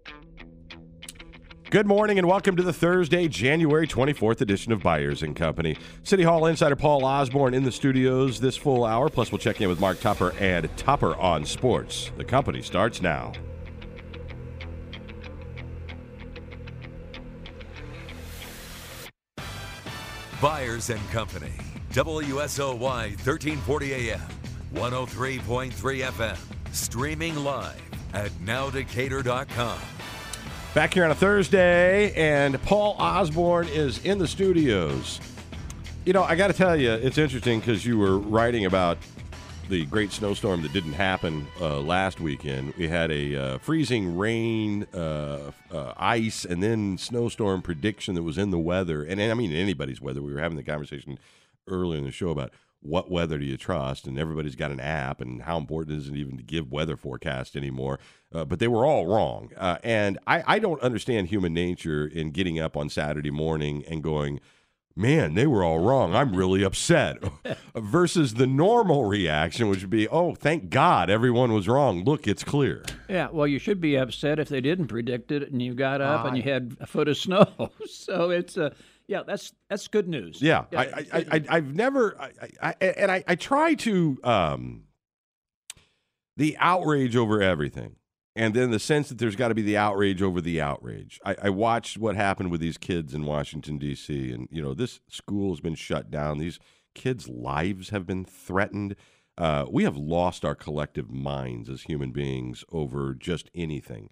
Good morning and welcome to the Thursday, January 24th edition of Byers & Company. City Hall insider Paul Osborne in the studios this full hour. Plus, we'll check in with Mark Tupper and Tupper on Sports. The company starts now. Byers & Company, WSOY 1340 AM, 103.3 FM, streaming live at nowdecatur.com. Back here on a Thursday, and Paul Osborne is in the studios. You know, I got to tell you, it's interesting because you were writing about the great snowstorm that didn't happen last weekend. We had a freezing rain, ice, and then snowstorm prediction that was in the weather. And I mean, anybody's weather. We were having the conversation earlier in the show about what weather do you trust, and everybody's got an app, and how important is it even to give weather forecast anymore? But they were all wrong. And I don't understand human nature in getting up on Saturday morning and going, man, they were all wrong. I'm really upset. Versus the normal reaction, which would be, oh, thank God everyone was wrong. Look, it's clear. Yeah, well, you should be upset if they didn't predict it and you got up and you had a foot of snow. So it's yeah, that's good news. Yeah, I've never, I try to, the outrage over everything. And then the sense that there's got to be the outrage over the outrage. I watched what happened with these kids in Washington, D.C., and, you know, this school has been shut down. These kids' lives have been threatened. We have lost our collective minds as human beings over just anything.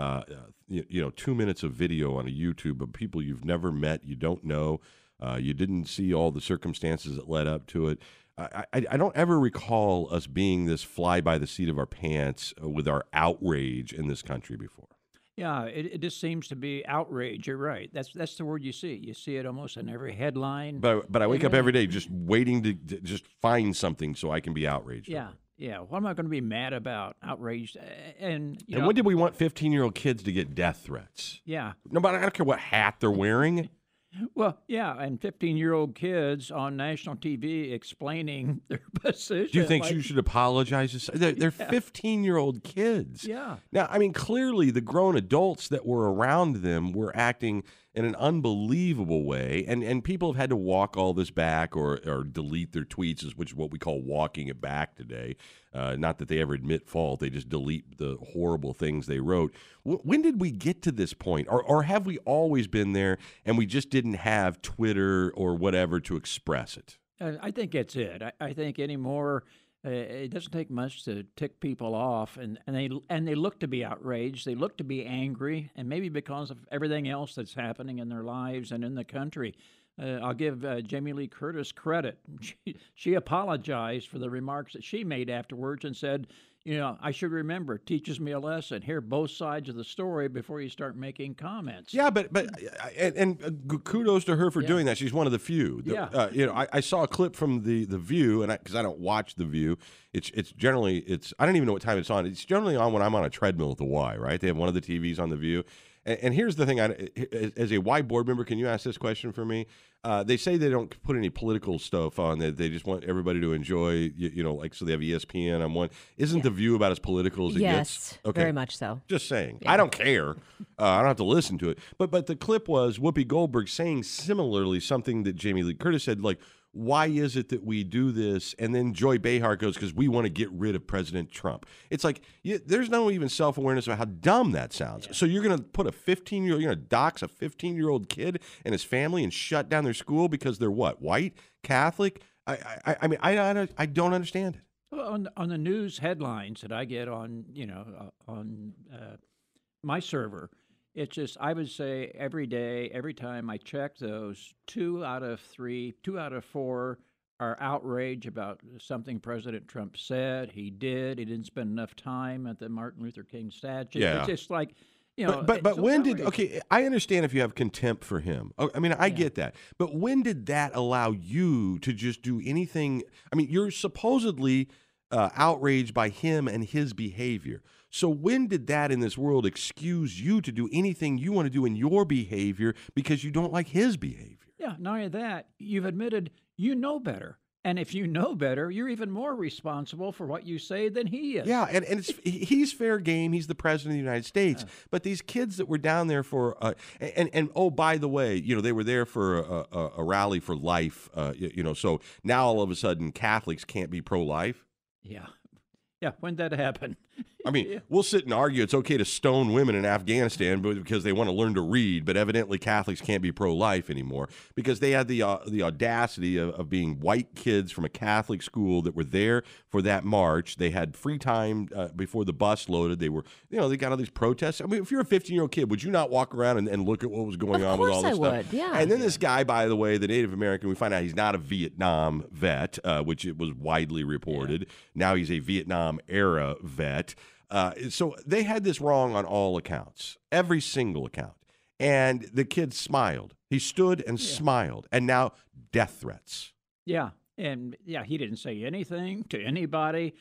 2 minutes of video on a YouTube of people you've never met, you don't know, you didn't see all the circumstances that led up to it. I don't ever recall us being this fly by the seat of our pants with our outrage in this country before. Yeah, it just seems to be outrage. You're right. That's the word you see. You see it almost in every headline. But I wake up every day just waiting to just find something so I can be outraged. Yeah. over. Yeah, what am I going to be mad about? Outraged, and when did we want 15-year-old kids to get death threats? Yeah. Nobody, I don't care what hat they're wearing. Well, yeah, and 15-year-old kids on national TV explaining their position. Do you think you should apologize? They're 15-year-old kids. Yeah. Now, I mean, clearly the grown adults that were around them were acting in an unbelievable way, and people have had to walk all this back or delete their tweets, which is what we call walking it back today. Not that they ever admit fault. They just delete the horrible things they wrote. When did we get to this point? Or have we always been there and we just didn't have Twitter or whatever to express it? I think that's it. I think anymore, it doesn't take much to tick people off, and they look to be outraged. They look to be angry, and maybe because of everything else that's happening in their lives and in the country. I'll give Jamie Lee Curtis credit. She apologized for the remarks that she made afterwards and said, I should remember, it teaches me a lesson. Hear both sides of the story before you start making comments. Yeah, but kudos to her for doing that. She's one of the few. I saw a clip from the View, and because I don't watch the View, it's generally I don't even know what time it's on. It's generally on when I'm on a treadmill at the Y. Right? They have one of the TVs on the View. And here's the thing, as a Y board member, can you ask this question for me? They say they don't put any political stuff on. They just want everybody to enjoy, so they have ESPN on one. Isn't the View about as political as it gets? Yes, very much so. Just saying. Yeah. Yeah. I don't care. I don't have to listen to it. But the clip was Whoopi Goldberg saying similarly something that Jamie Lee Curtis said, like, why is it that we do this? And then Joy Behar goes, because we want to get rid of President Trump. It's like, there's no even self-awareness of how dumb that sounds. Yeah. So you're going to put a 15-year-old, you're going to dox a 15-year-old kid and his family and shut down their school because they're what, white, Catholic? I mean, I don't understand it. Well, on the news headlines that I get on, on my server, it's just, I would say every day, every time I check those, 2 out of 4 are outraged about something President Trump said. He didn't spend enough time at the Martin Luther King statue. Yeah. It's just like, But when did, I understand if you have contempt for him. I mean, I get that. But when did that allow you to just do anything? I mean, you're supposedly outraged by him and his behavior. So when did that in this world excuse you to do anything you want to do in your behavior because you don't like his behavior? Yeah, not only that, you've admitted you know better. And if you know better, you're even more responsible for what you say than he is. Yeah, and he's fair game. He's the president of the United States. But these kids that were down there for, and oh, by the way, they were there for a rally for life. So now all of a sudden Catholics can't be pro-life. Yeah. Yeah, when did that happen? I mean, we'll sit and argue it's okay to stone women in Afghanistan because they want to learn to read, but evidently Catholics can't be pro-life anymore because they had the audacity of being white kids from a Catholic school that were there for that march. They had free time before the bus loaded. They were, they got all these protests. I mean, if you're a 15-year-old kid, would you not walk around and look at what was going on with all this stuff? Of course I would, yeah. And then this guy, by the way, the Native American, we find out he's not a Vietnam vet, which it was widely reported. Yeah. Now he's a Vietnam-era vet. So they had this wrong on all accounts, every single account. And the kid smiled. He stood and smiled. And now death threats. Yeah. And, he didn't say anything to anybody.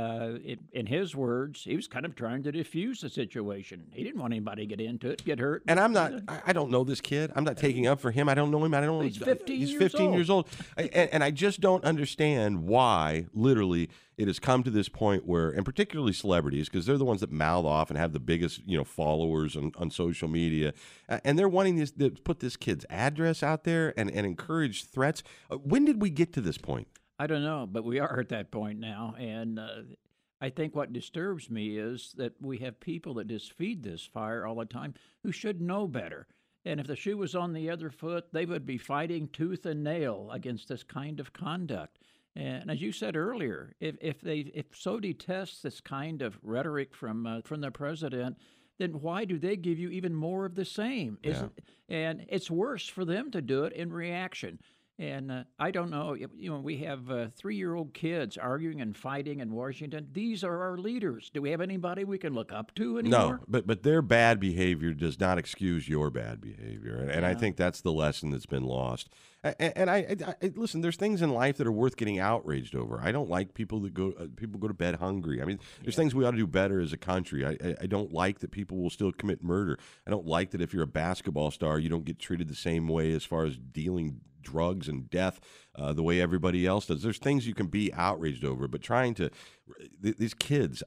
In his words, he was kind of trying to diffuse the situation. He didn't want anybody to get into it, get hurt. And I don't know this kid. I'm not taking up for him. I don't know him. I don't know. He's 15 He's 15 years old. And I just don't understand why, literally, it has come to this point where, and particularly celebrities, because they're the ones that mouth off and have the biggest, followers on social media, and they're wanting to put this kid's address out there and encourage threats. When did we get to this point? I don't know, but we are at that point now, and I think what disturbs me is that we have people that just feed this fire all the time who should know better. And if the shoe was on the other foot, they would be fighting tooth and nail against this kind of conduct. And as you said earlier, if so detests this kind of rhetoric from the president, then why do they give you even more of the same? And it's worse for them to do it in reaction. And I don't know, we have 3-year-old kids arguing and fighting in Washington. These are our leaders. Do we have anybody we can look up to anymore? No, but their bad behavior does not excuse your bad behavior. And I think that's the lesson that's been lost. And I listen, there's things in life that are worth getting outraged over. I don't like people that go to bed hungry. I mean, there's things we ought to do better as a country. I don't like that people will still commit murder. I don't like that if you're a basketball star, you don't get treated the same way as far as dealing drugs and death the way everybody else does. There's things you can be outraged over, but trying to these kids.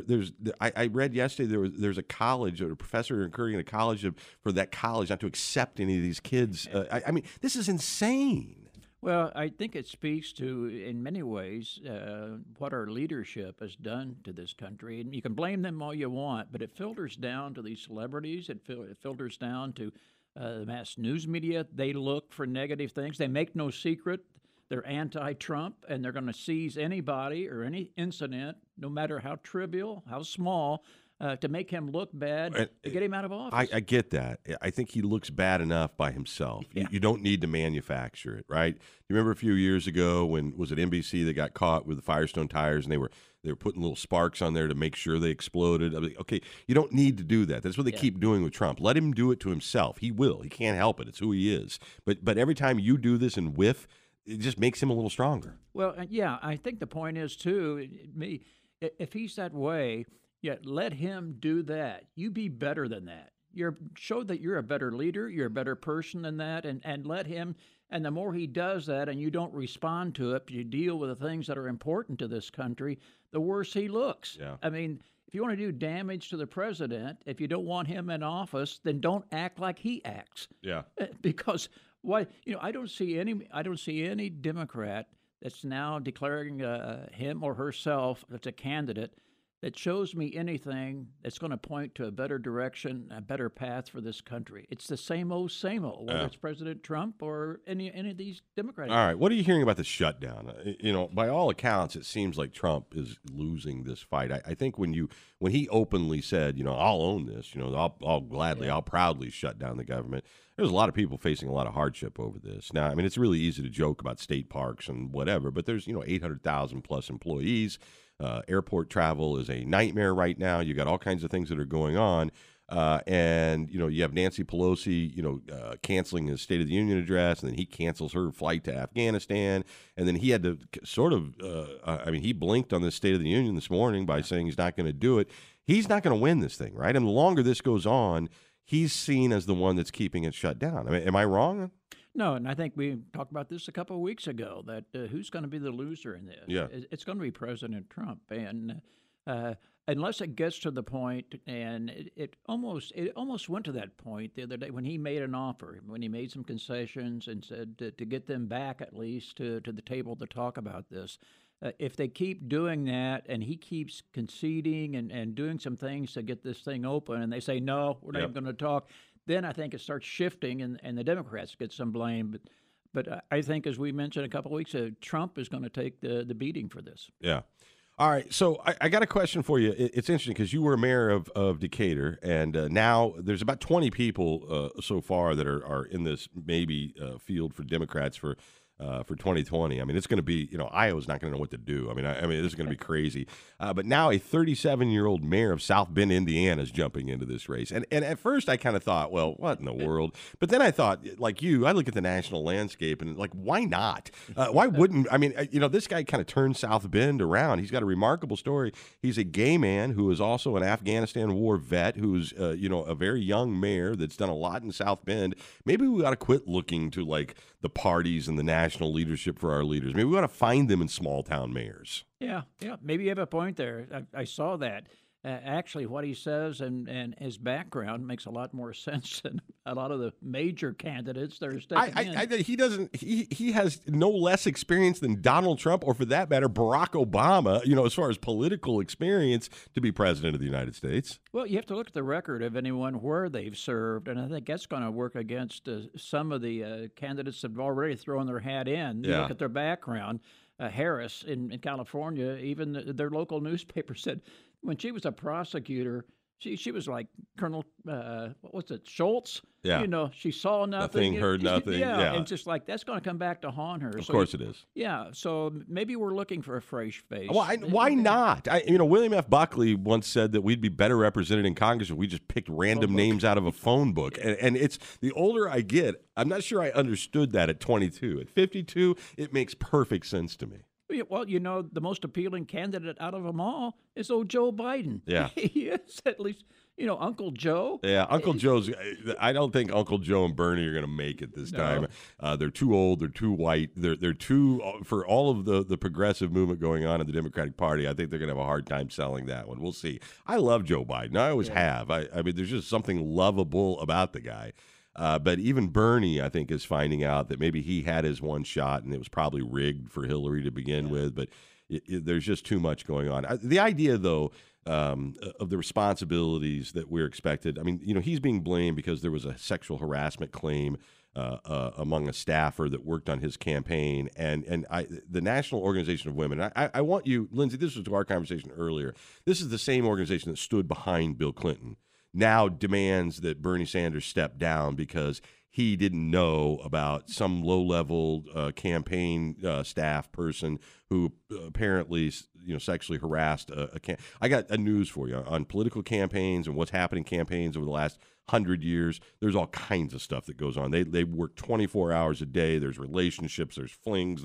I read yesterday there's a college or a professor encouraging a college for that college not to accept any of these kids. I mean, this is insane. Well, I think it speaks to, in many ways, what our leadership has done to this country. And you can blame them all you want, but it filters down to these celebrities. It filters down to the mass news media. They look for negative things. They make no secret. They're anti-Trump, and they're going to seize anybody or any incident, no matter how trivial, how small, to make him look bad, to get him out of office. I get that. I think he looks bad enough by himself. Yeah. You don't need to manufacture it, right? You remember a few years ago when, was it NBC that got caught with the Firestone tires, and they were putting little sparks on there to make sure they exploded. I mean, okay, you don't need to do that. That's what they keep doing with Trump. Let him do it to himself. He will. He can't help it. It's who he is. But every time you do this and whiff, it just makes him a little stronger. Well, I think the point is, too, if he's that way, let him do that. You be better than that. Show that you're a better leader, you're a better person than that, and let him. And the more he does that and you don't respond to it, you deal with the things that are important to this country, the worse he looks. Yeah. I mean, if you want to do damage to the president, if you don't want him in office, then don't act like he acts. Yeah. Because I don't see any Democrat that's now declaring him or herself as a candidate that shows me anything that's going to point to a better direction, a better path for this country. It's the same old, whether it's President Trump or any of these Democrats. All right, what are you hearing about the shutdown? By all accounts, it seems like Trump is losing this fight. I think when he openly said, I'll own this, I'll proudly shut down the government. There's a lot of people facing a lot of hardship over this. Now, I mean, it's really easy to joke about state parks and whatever, but there's 800,000 plus employees. Airport travel is a nightmare right now. You got all kinds of things that are going on. And you have Nancy Pelosi, canceling his State of the Union address, and then he cancels her flight to Afghanistan. And then he had to he blinked on this State of the Union this morning by saying he's not going to do it. He's not going to win this thing, right? And the longer this goes on, he's seen as the one that's keeping it shut down. I mean, am I wrong? No, and I think we talked about this a couple of weeks ago, that who's going to be the loser in this? Yeah. It's going to be President Trump. And unless it gets to the point, and it almost went to that point the other day when he made an offer, when he made some concessions and said to get them back at least to the table to talk about this. If they keep doing that and he keeps conceding and doing some things to get this thing open, and they say, no, we're not even going to talk, then I think it starts shifting and the Democrats get some blame. But I think, as we mentioned a couple of weeks ago, Trump is going to take the beating for this. Yeah. All right. So I got a question for you. It's interesting because you were mayor of Decatur, and now there's about 20 people so far that are in this maybe field for Democrats for 2020. I mean, it's going to be, Iowa's not going to know what to do. I mean, this is going to be crazy. But now a 37-year-old mayor of South Bend, Indiana is jumping into this race. And at first I kind of thought, well, what in the world? But then I thought, like you, I look at the national landscape and like, why not? Why wouldn't, this guy kind of turned South Bend around. He's got a remarkable story. He's a gay man who is also an Afghanistan war vet, who's, a very young mayor that's done a lot in South Bend. Maybe we ought to quit looking to like the parties and the national leadership for our leaders. Maybe we ought to find them in small town mayors. Yeah. Maybe you have a point there. I saw that. Actually, what he says and his background makes a lot more sense than a lot of the major candidates that are stepping in. He doesn't. He has no less experience than Donald Trump, or for that matter, Barack Obama. As far as political experience to be president of the United States. Well, you have to look at the record of anyone where they've served, and I think that's going to work against some of the candidates that have already thrown their hat in. You look at their background. Harris in California, even their local newspaper said when she was a prosecutor, she was like Colonel, what's it, Schultz? Yeah. She saw nothing. Heard nothing. Yeah. And just like that's going to come back to haunt her. Of course it is. Yeah. So maybe we're looking for a fresh face. Why not? William F. Buckley once said that we'd be better represented in Congress if we just picked random names out of a phone book. And it's the older I get, I'm not sure I understood that at 22. At 52, it makes perfect sense to me. Well, the most appealing candidate out of them all is old Joe Biden. Yeah. He is, at least, Uncle Joe. Yeah, Uncle Joe's – I don't think Uncle Joe and Bernie are going to make it this time. They're too old. They're too white. They're too – for all of the progressive movement going on in the Democratic Party, I think they're going to have a hard time selling that one. We'll see. I love Joe Biden. I always have. I mean, there's just something lovable about the guy. But even Bernie, I think, is finding out that maybe he had his one shot and it was probably rigged for Hillary to begin with. But there's just too much going on. The idea, though, of the responsibilities that we're expected. I mean, he's being blamed because there was a sexual harassment claim among a staffer that worked on his campaign. And the National Organization of Women, I want you, Lindsay, this was to our conversation earlier. This is the same organization that stood behind Bill Clinton. Now demands that Bernie Sanders step down because he didn't know about some low-level campaign staff person who apparently, sexually harassed I got a news for you on political campaigns and what's happening in campaigns over the last 100 years. There's all kinds of stuff that goes on. They work 24 hours a day. There's relationships. There's flings.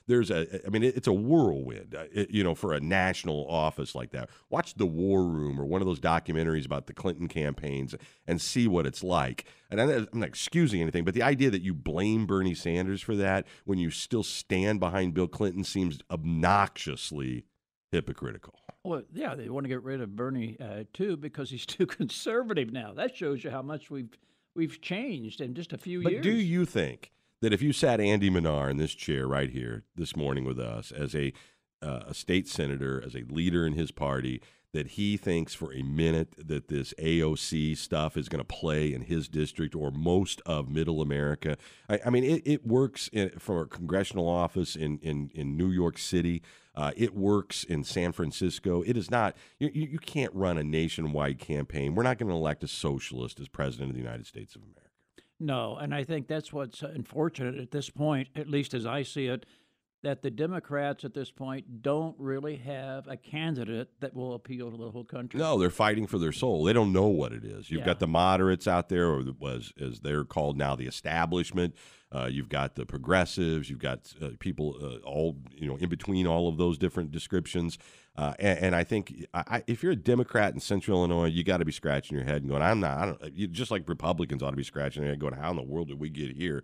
It's a whirlwind. For a national office like that. Watch The War Room or one of those documentaries about the Clinton campaigns and see what it's like. And I'm not excusing anything, but the idea that you blame Bernie Sanders for that when you still stand behind Bill Clinton seems obnoxiously hypocritical. Well, yeah, they want to get rid of Bernie too because he's too conservative now. That shows you how much we've changed in just a few years. But do you think that if you sat Andy Manar in this chair right here this morning with us as a state senator, as a leader in his party, that he thinks for a minute that this AOC stuff is going to play in his district or most of Middle America? It works for a congressional office in New York City. It works in San Francisco. It is not. You can't run a nationwide campaign. We're not going to elect a socialist as president of the United States of America. No, and I think that's what's unfortunate at this point, at least as I see it, that the Democrats at this point don't really have a candidate that will appeal to the whole country. No, they're fighting for their soul. They don't know what it is. You've got the moderates out there, or as they're called now, the establishment. You've got the progressives. You've got people all in between all of those different descriptions. And I think if you're a Democrat in Central Illinois, you got to be scratching your head and going, just like Republicans ought to be scratching their head going, how in the world did we get here?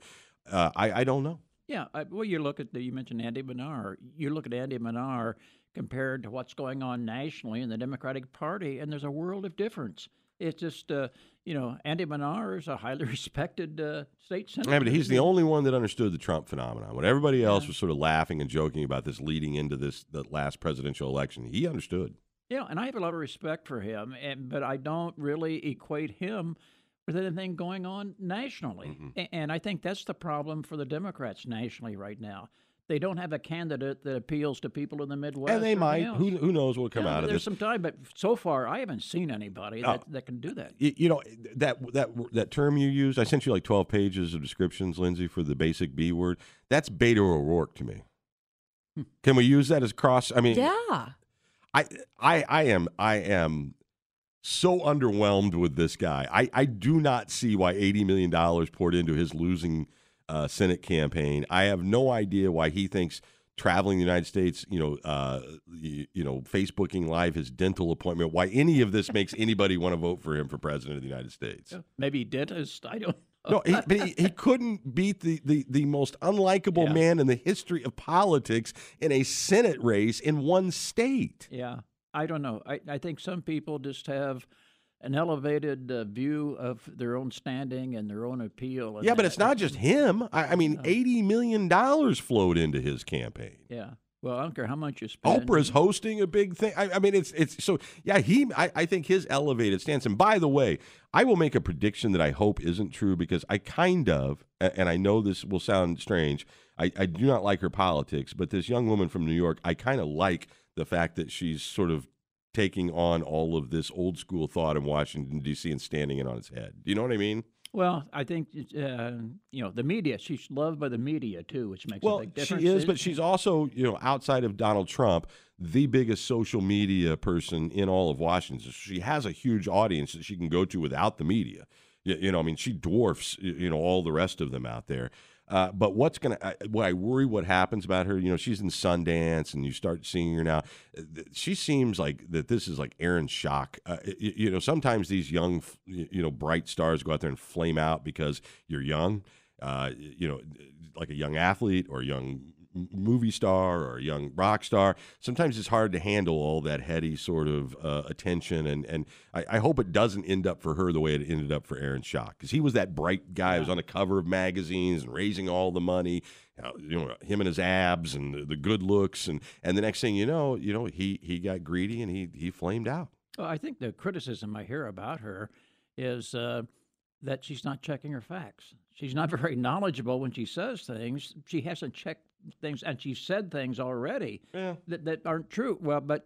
I don't know. Yeah, well, you mentioned Andy Manar. You look at Andy Manar compared to what's going on nationally in the Democratic Party, and there's a world of difference. It's just, Andy Manar is a highly respected state senator. Yeah, but he's the only one that understood the Trump phenomenon. When everybody else was sort of laughing and joking about this leading into the last presidential election, he understood. Yeah, and I have a lot of respect for him, but I don't really equate him with anything going on nationally. Mm-hmm. And I think that's the problem for the Democrats nationally right now. They don't have a candidate that appeals to people in the Midwest. And they might. Else. Who knows what will come out of this? There's some time, but so far I haven't seen anybody that can do that. That term you used, I sent you like 12 pages of descriptions, Lindsay, for the basic B word. That's Beto O'Rourke to me. Can we use that as cross? I mean, yeah. I am so underwhelmed with this guy. I do not see why $80 million poured into his losing Senate campaign. I have no idea why he thinks traveling the United States, Facebooking live his dental appointment, why any of this makes anybody want to vote for him for president of the United States. Maybe dentist. I don't No, know. but he couldn't beat the most unlikable man in the history of politics in a Senate race in one state. Yeah, I don't know. I think some people just have an elevated view of their own standing and their own appeal. Yeah, but it's not just him. I mean, $80 million flowed into his campaign. Yeah. Well, I don't care how much you spend. Oprah's hosting a big thing. I mean, it's so, yeah, I think his elevated stance. And by the way, I will make a prediction that I hope isn't true because I kind of, and I know this will sound strange, I do not like her politics, but this young woman from New York, I kind of like the fact that she's sort of taking on all of this old school thought in Washington, D.C. and standing it on its head. Do you know what I mean? Well, I think, the media, she's loved by the media, too, which makes a big difference. She is, but she's also, outside of Donald Trump, the biggest social media person in all of Washington. So she has a huge audience that she can go to without the media. She dwarfs, all the rest of them out there. But what I worry what happens about her, she's in Sundance and you start seeing her now. She seems like that this is like Aaron Schock. Sometimes these young, bright stars go out there and flame out because you're young, like a young athlete or a young movie star or a young rock star. Sometimes it's hard to handle all that heady sort of attention, and I hope it doesn't end up for her the way it ended up for Aaron Schock, because he was that bright guy who was on the cover of magazines and raising all the money, him and his abs and the good looks, and the next thing you know, he got greedy and he flamed out. Well, I think the criticism I hear about her is that she's not checking her facts. She's not very knowledgeable when she says things. She hasn't checked things, and she said things already that aren't true. Well, but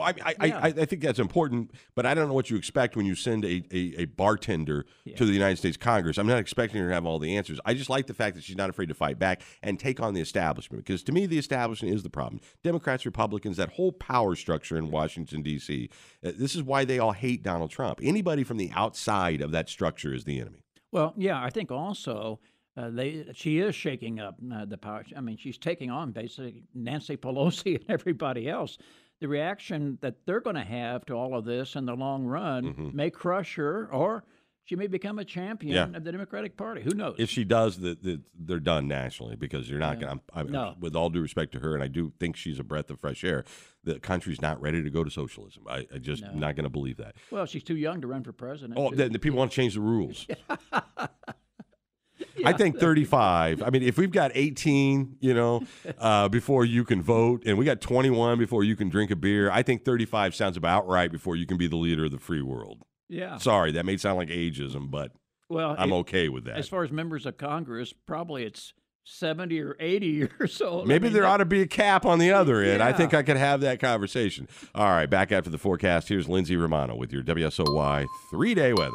I think that's important, but I don't know what you expect when you send a bartender to the United States Congress. I'm not expecting her to have all the answers. I just like the fact that she's not afraid to fight back and take on the establishment, because to me, the establishment is the problem. Democrats, Republicans, that whole power structure in Washington, D.C., this is why they all hate Donald Trump. Anybody from the outside of that structure is the enemy. Well, yeah, I think also she is shaking up the power. I mean, she's taking on basically Nancy Pelosi and everybody else. The reaction that they're going to have to all of this in the long run may crush her, or she may become a champion of the Democratic Party. Who knows? If she does, they're done nationally, because you're not going to, with all due respect to her, and I do think she's a breath of fresh air, the country's not ready to go to socialism. I just not going to believe that. Well, she's too young to run for president. Oh, the people want to change the rules. I think 35. I mean, if we've got 18, before you can vote, and we got 21 before you can drink a beer, I think 35 sounds about right before you can be the leader of the free world. Yeah. Sorry, that may sound like ageism, but I'm okay with that. As far as members of Congress, probably it's 70 or 80 years old. Maybe there ought to be a cap on the other end. I think I could have that conversation. All right, back after the forecast, here's Lindsay Romano with your WSOY 3-day weather.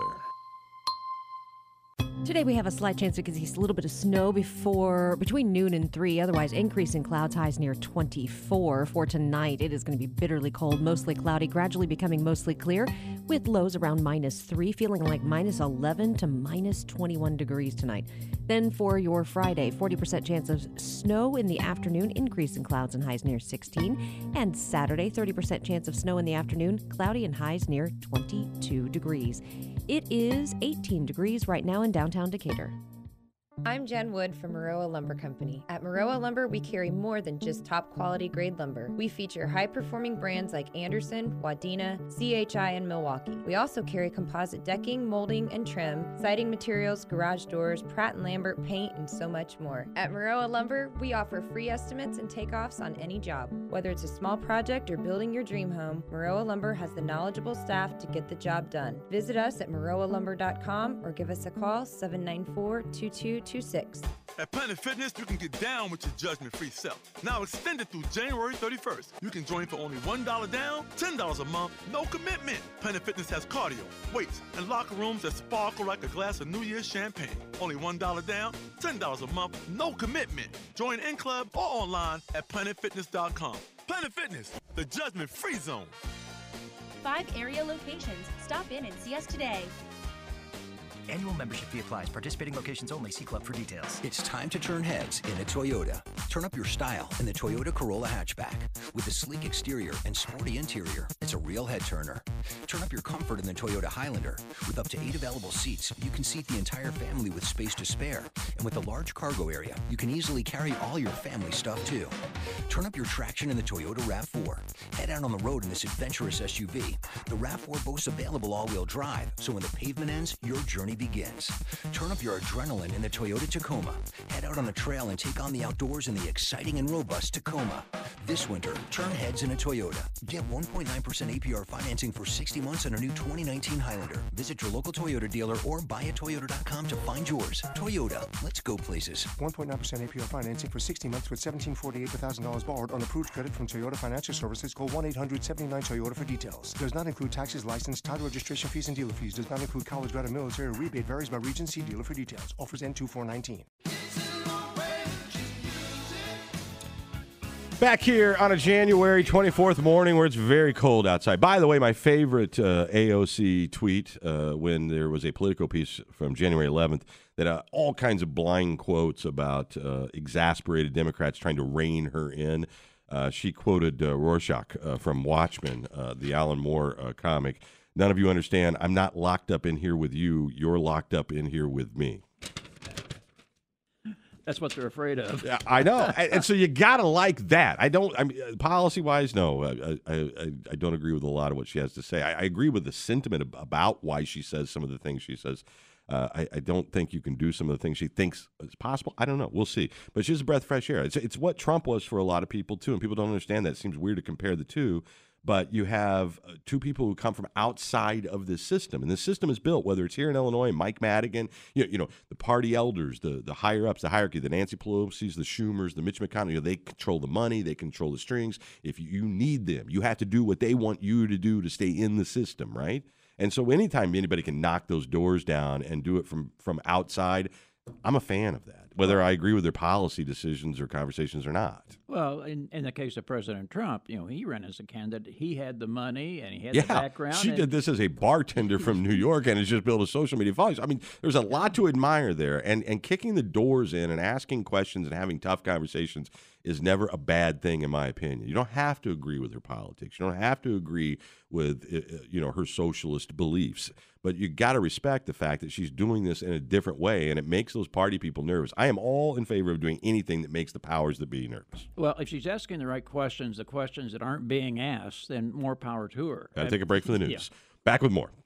Today we have a slight chance because there's a little bit of snow between noon and 3. Otherwise, increase in clouds, highs near 24. For tonight, it is going to be bitterly cold, mostly cloudy, gradually becoming mostly clear, with lows around -3, feeling like -11 to -21 degrees tonight. Then for your Friday, 40% chance of snow in the afternoon, increase in clouds and highs near 16. And Saturday, 30% chance of snow in the afternoon, cloudy and highs near 22 degrees. It is 18 degrees right now in downtown Decatur. I'm Jen Wood from Maroa Lumber Company. At Maroa Lumber, we carry more than just top quality grade lumber. We feature high-performing brands like Anderson, Wadena, CHI, and Milwaukee. We also carry composite decking, molding, and trim, siding materials, garage doors, Pratt & Lambert paint, and so much more. At Maroa Lumber, we offer free estimates and takeoffs on any job. Whether it's a small project or building your dream home, Maroa Lumber has the knowledgeable staff to get the job done. Visit us at maroalumber.com or give us a call 794-2226. At Planet Fitness, you can get down with your judgment-free self. Now extended through January 31st. You can join for only $1 down, $10 a month, no commitment. Planet Fitness has cardio, weights, and locker rooms that sparkle like a glass of New Year's champagne. Only $1 down, $10 a month, no commitment. Join in club or online at planetfitness.com. Planet Fitness, the judgment-free zone. 5 area locations. Stop in and see us today. Annual membership fee applies. Participating locations only. See club for details. It's time to turn heads in a Toyota. Turn up your style in the Toyota Corolla hatchback. With a sleek exterior and sporty interior, it's a real head turner. Turn up your comfort in the Toyota Highlander. With up to 8 available seats, you can seat the entire family with space to spare. And with a large cargo area, you can easily carry all your family stuff too. Turn up your traction in the Toyota RAV4. Head out on the road in this adventurous SUV. The RAV4 boasts available all-wheel drive, so when the pavement ends, your journey begins. Turn up your adrenaline in the Toyota Tacoma. Head out on the trail and take on the outdoors in the exciting and robust Tacoma. This winter, turn heads in a Toyota. Get 1.9% APR financing for 60 months on a new 2019 Highlander. Visit your local Toyota dealer or buyatoyota.com to find yours. Toyota, let's go places. 1.9% APR financing for 60 months with $1,748 per $1,000 borrowed on approved credit from Toyota Financial Services. Call 1-800-79-TOYOTA for details. Does not include taxes, license, title registration fees, and dealer fees. Does not include college grad or military rebate. Varies by region. See dealer for details. Offers end 2419. Back here on a January 24th morning where it's very cold outside. By the way, my favorite AOC tweet when there was a Politico piece from January 11th that all kinds of blind quotes about exasperated Democrats trying to rein her in. She quoted Rorschach from Watchmen, the Alan Moore comic. None of you understand. I'm not locked up in here with you. You're locked up in here with me. That's what they're afraid of. Yeah, I know. And so you got to like that. I mean, policy-wise, no. I don't agree with a lot of what she has to say. I agree with the sentiment about why she says some of the things she says. I don't think you can do some of the things she thinks is possible. I don't know. We'll see. But she's a breath of fresh air. It's what Trump was for a lot of people, too, and people don't understand that. It seems weird to compare the two. But you have two people who come from outside of this system. And this system is built, whether it's here in Illinois, Mike Madigan, you know the party elders, the higher-ups, the hierarchy, the Nancy Pelosi's, the Schumers, the Mitch McConnell, they control the money, they control the strings. If you need them, you have to do what they want you to do to stay in the system, right? And so anytime anybody can knock those doors down and do it from outside, I'm a fan of that, whether I agree with their policy decisions or conversations or not. Well, in the case of President Trump, he ran as a candidate. He had the money and he had the background. She did this as a bartender from New York and has just built a social media following. I mean, there's a lot to admire there. And kicking the doors in and asking questions and having tough conversations is never a bad thing, in my opinion. You don't have to agree with her politics. You don't have to agree with her socialist beliefs. But you got to respect the fact that she's doing this in a different way, and it makes those party people nervous. I am all in favor of doing anything that makes the powers that be nervous. Well, if she's asking the right questions, the questions that aren't being asked, then more power to her. Got to take a break from the news. Yeah. Back with more.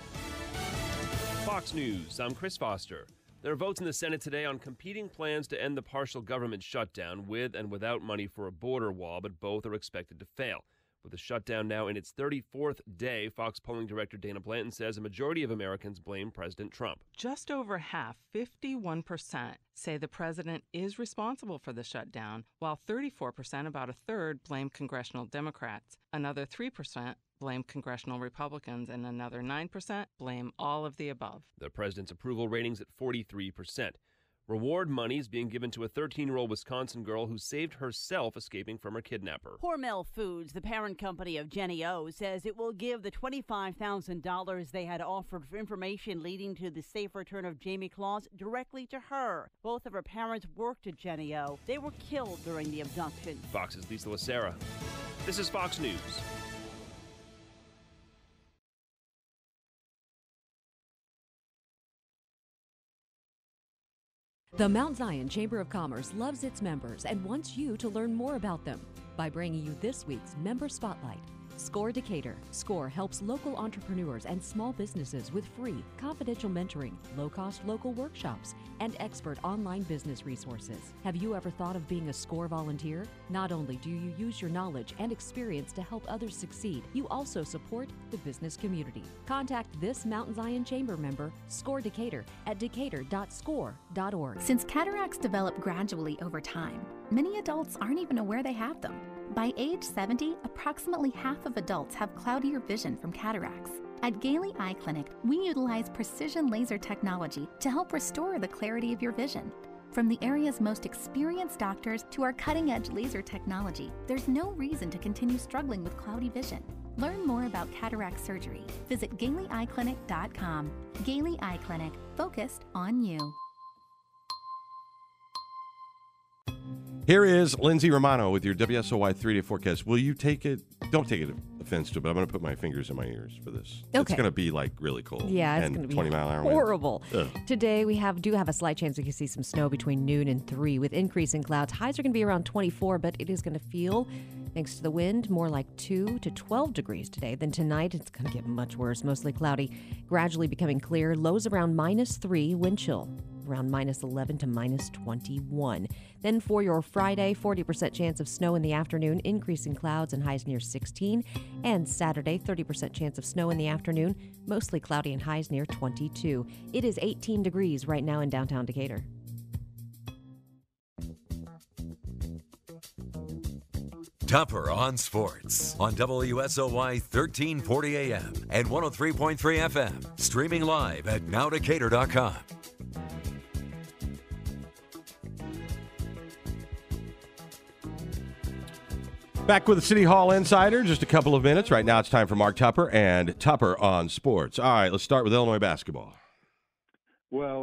Fox News, I'm Chris Foster. There are votes in the Senate today on competing plans to end the partial government shutdown with and without money for a border wall, but both are expected to fail. With the shutdown now in its 34th day, Fox polling director Dana Blanton says a majority of Americans blame President Trump. Just over half, 51%, say the president is responsible for the shutdown, while 34%, about a third, blame congressional Democrats. Another 3% blame congressional Republicans, and another 9% blame all of the above. The president's approval rating's at 43%. Reward money is being given to a 13-year-old Wisconsin girl who saved herself escaping from her kidnapper. Hormel Foods, the parent company of Jenny O, says it will give the $25,000 they had offered for information leading to the safe return of Jamie Claus directly to her. Both of her parents worked at Jenny O. They were killed during the abduction. Fox's Lisa Lacera. This is Fox News. The Mount Zion Chamber of Commerce loves its members and wants you to learn more about them by bringing you this week's Member Spotlight. SCORE Decatur. SCORE helps local entrepreneurs and small businesses with free, confidential mentoring, low-cost local workshops, and expert online business resources. Have you ever thought of being a SCORE volunteer? Not only do you use your knowledge and experience to help others succeed, you also support the business community. Contact this Mount Zion Chamber member, SCORE Decatur, at decatur.score.org. Since cataracts develop gradually over time, many adults aren't even aware they have them. By age 70, approximately half of adults have cloudier vision from cataracts. At Gailey Eye Clinic, we utilize precision laser technology to help restore the clarity of your vision. From the area's most experienced doctors to our cutting-edge laser technology, there's no reason to continue struggling with cloudy vision. Learn more about cataract surgery. Visit GaileyEyeClinic.com. Gailey Eye Clinic, focused on you. Here is Lindsay Romano with your WSOY 3-day forecast. Will you take it? Don't take it offense to it, but I'm going to put my fingers in my ears for this. Okay. It's going to be like really cold. Yeah, it's and going to be 20-mile-an-hour horrible. winds. Today we do have a slight chance we can see some snow between noon and 3 with increasing clouds. Highs are going to be around 24, but it is going to feel, thanks to the wind, more like 2 to 12 degrees today. Then tonight it's going to get much worse, mostly cloudy, gradually becoming clear. Lows around -3, wind chill around -11 to -21. Then for your Friday, 40% chance of snow in the afternoon, increasing clouds and highs near 16. And Saturday, 30% chance of snow in the afternoon, mostly cloudy and highs near 22. It is 18 degrees right now in downtown Decatur. Tupper on Sports on WSOY 1340 AM and 103.3 FM. Streaming live at nowdecatur.com. Back with the City Hall Insider, just a couple of minutes. Right now it's time for Mark Tupper and Tupper on Sports. All right, let's start with Illinois basketball. Well,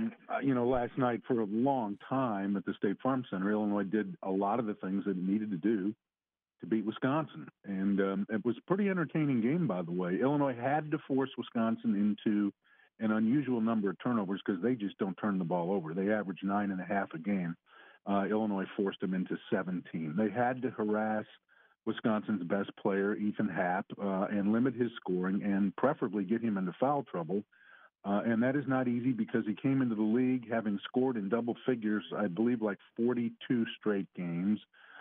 last night for a long time at the State Farm Center, Illinois did a lot of the things that it needed to do to beat Wisconsin. And it was a pretty entertaining game, by the way. Illinois had to force Wisconsin into an unusual number of turnovers because they just don't turn the ball over. They average 9.5 a game. Illinois forced them into 17. They had to harass Wisconsin's best player, Ethan Happ, and limit his scoring and preferably get him into foul trouble. And that is not easy because he came into the league having scored in double figures, I believe like 42 straight games.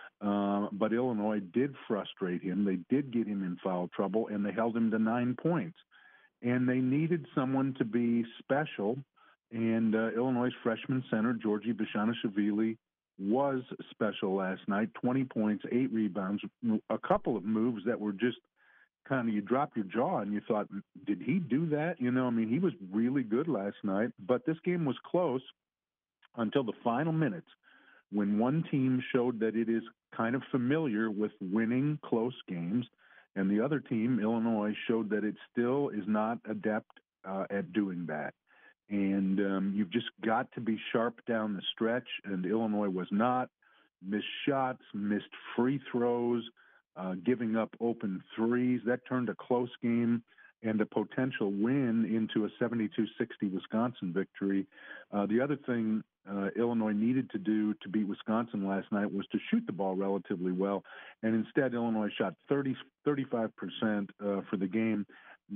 But Illinois did frustrate him. They did get him in foul trouble, and they held him to 9 points. And they needed someone to be special. And Illinois' freshman center, Georgi Bezhanishvili, was special last night. 20 points, 8 rebounds, a couple of moves that were just kind of, you dropped your jaw and you thought, did he do that? He was really good last night. But this game was close until the final minutes when one team showed that it is kind of familiar with winning close games, and the other team, Illinois, showed that it still is not adept at doing that. And you've just got to be sharp down the stretch, and Illinois was not. Missed shots, missed free throws, giving up open threes. That turned a close game and a potential win into a 72-60 Wisconsin victory. The other thing Illinois needed to do to beat Wisconsin last night was to shoot the ball relatively well, and instead Illinois shot 35% for the game.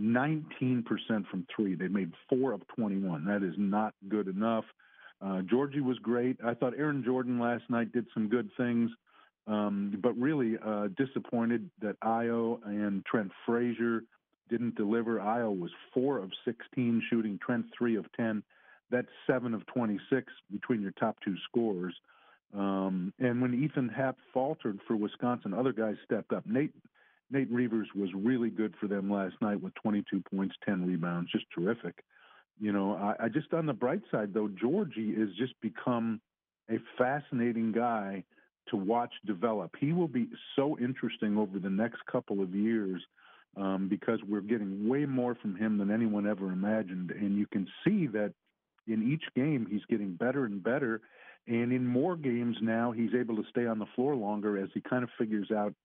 19% from three. They made 4 of 21. That is not good enough. Georgie was great. I thought Aaron Jordan last night did some good things, but really disappointed that Ayo and Trent Frazier didn't deliver. Ayo was 4 of 16 shooting, Trent 3 of 10. That's 7 of 26 between your top two scorers. And when Ethan Happ faltered for Wisconsin, other guys stepped up. Nate Reavers was really good for them last night with 22 points, 10 rebounds, just terrific. I just on the bright side, though, Georgie has just become a fascinating guy to watch develop. He will be so interesting over the next couple of years because we're getting way more from him than anyone ever imagined. And you can see that in each game he's getting better and better. And in more games now, he's able to stay on the floor longer as he kind of figures out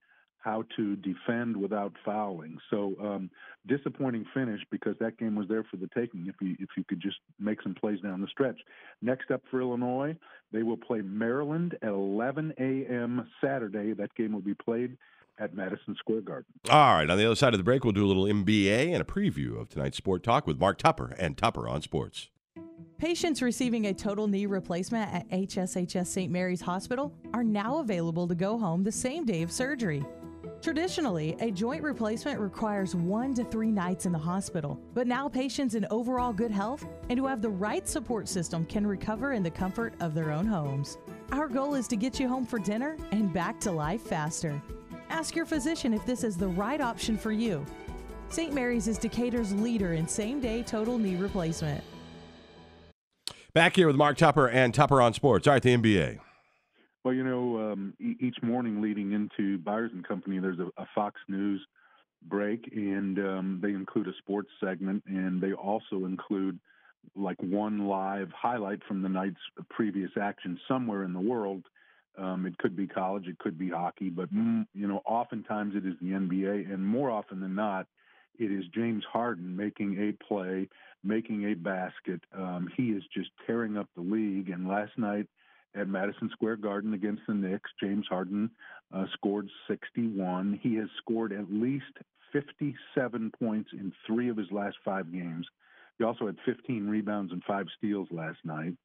how to defend without fouling. So disappointing finish because that game was there for the taking if you could just make some plays down the stretch. Next up for Illinois, they will play Maryland at 11 a.m. Saturday. That game will be played at Madison Square Garden. All right, on the other side of the break, we'll do a little NBA and a preview of tonight's Sport Talk with Mark Tupper and Tupper on Sports. Patients receiving a total knee replacement at HSHS St. Mary's Hospital are now available to go home the same day of surgery. Traditionally, a joint replacement requires 1 to 3 nights in the hospital, but now patients in overall good health and who have the right support system can recover in the comfort of their own homes. Our goal is to get you home for dinner and back to life faster. Ask your physician if this is the right option for you. St. Mary's is Decatur's leader in same-day total knee replacement. Back here with Mark Tupper and Tupper on Sports. All right, the NBA. Well, each morning leading into Byers & Company, there's a Fox News break, and they include a sports segment, and they also include like one live highlight from the night's previous action somewhere in the world. It could be college, it could be hockey, but, oftentimes it is the NBA, and more often than not, it is James Harden making a play, making a basket. He is just tearing up the league, and last night, at Madison Square Garden against the Knicks, James Harden scored 61. He has scored at least 57 points in 3 of his last 5 games. He also had 15 rebounds and 5 steals last night.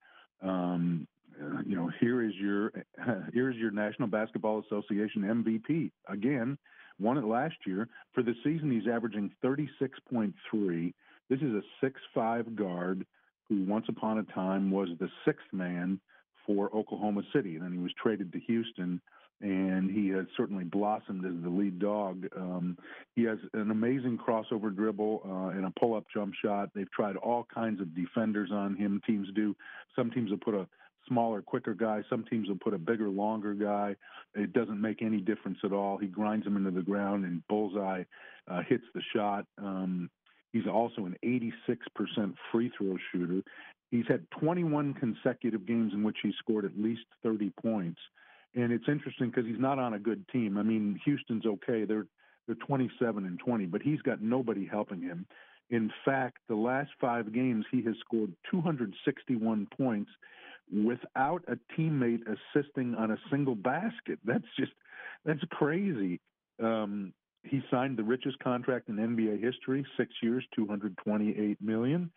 Here is your National Basketball Association MVP. Again, won it last year. For the season, he's averaging 36.3. This is a 6'5" guard who once upon a time was the 6th man for Oklahoma City. And then he was traded to Houston, and he has certainly blossomed as the lead dog. He has an amazing crossover dribble and a pull-up jump shot. They've tried all kinds of defenders on him. Teams do. Some teams will put a smaller, quicker guy. Some teams will put a bigger, longer guy. It doesn't make any difference at all. He grinds him into the ground, and bullseye hits the shot. He's also an 86% free throw shooter. He's had 21 consecutive games in which he scored at least 30 points. And it's interesting because he's not on a good team. I mean, Houston's okay. They're 27-20, but he's got nobody helping him. In fact, the last 5 games, he has scored 261 points without a teammate assisting on a single basket. That's crazy. He signed the richest contract in NBA history, 6 years, $228 million.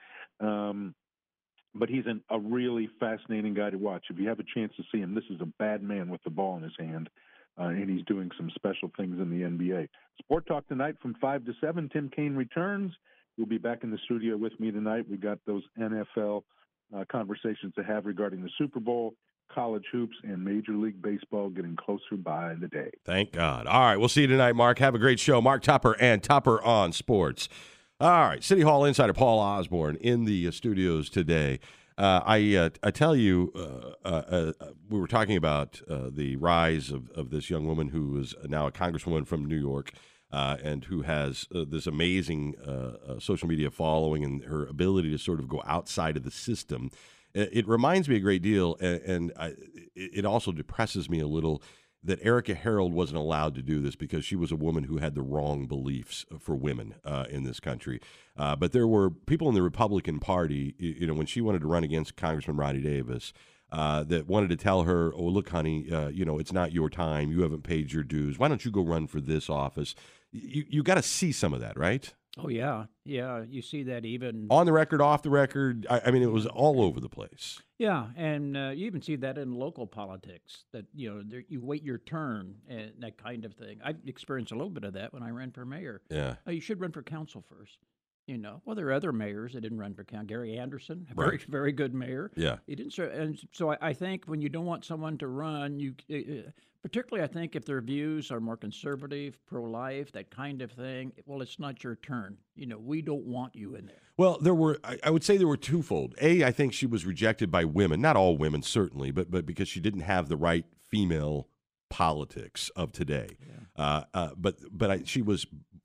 But he's a really fascinating guy to watch. If you have a chance to see him, this is a bad man with the ball in his hand, and he's doing some special things in the NBA. Sport Talk tonight from 5 to 7. Tim Kaine returns. He'll be back in the studio with me tonight. We got those NFL conversations to have regarding the Super Bowl, college hoops, and Major League Baseball getting closer by the day. Thank God. All right, we'll see you tonight, Mark. Have a great show. Mark Tupper and Tupper on Sports. All right, City Hall insider Paul Osborne in the studios today. I tell you, we were talking about the rise of this young woman who is now a congresswoman from New York and who has this amazing social media following and her ability to sort of go outside of the system. It reminds me a great deal, and it also depresses me a little that Erica Harold wasn't allowed to do this because she was a woman who had the wrong beliefs for women in this country. But there were people in the Republican Party, when she wanted to run against Congressman Rodney Davis, that wanted to tell her, oh, look, honey, it's not your time. You haven't paid your dues. Why don't you go run for this office? You got to see some of that, right? Oh, yeah. Yeah, you see that even on the record, off the record. I mean, it was all over the place. Yeah, and you even see that in local politics, that, you wait your turn and that kind of thing. I experienced a little bit of that when I ran for mayor. Yeah. You should run for council first. Well, there are other mayors that didn't run for council. Gary Anderson, a right. very good mayor. Yeah. He didn't. And so I think when you don't want someone to run, particularly I think if their views are more conservative, pro-life, that kind of thing, well, it's not your turn. We don't want you in there. Well, I would say there were twofold. A, I think she was rejected by women, not all women certainly, but because she didn't have the right female politics of today. Yeah. She was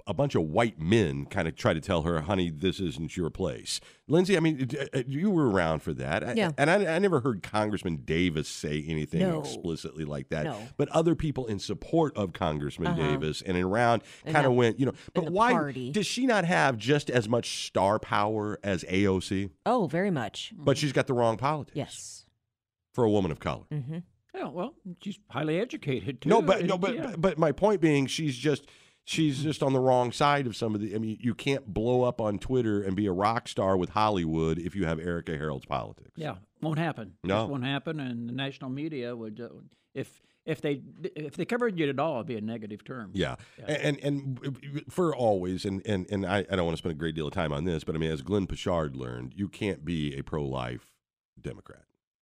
a bunch of white men kind of try to tell her, honey, this isn't your place. Lindsay, I mean, you were around for that. Yeah. And I never heard Congressman Davis say anything No. explicitly like that. No. But other people in support of Congressman Davis and around And kind of that- went, but the why party. does she not have just as much star power as AOC? Oh, very much. But she's got the wrong politics. Yes. For a woman of color. Mm-hmm. Yeah, well, she's highly educated too. But my point being, she's just on the wrong side of some of the. I mean, you can't blow up on Twitter and be a rock star with Hollywood if you have Erica Harold's politics. Yeah, won't happen. No. Just won't happen, and the national media would, if they covered you at all, it'd be a negative term. Yeah. And for always, and I don't want to spend a great deal of time on this, but I mean, as Glenn Pochard learned, you can't be a pro-life Democrat.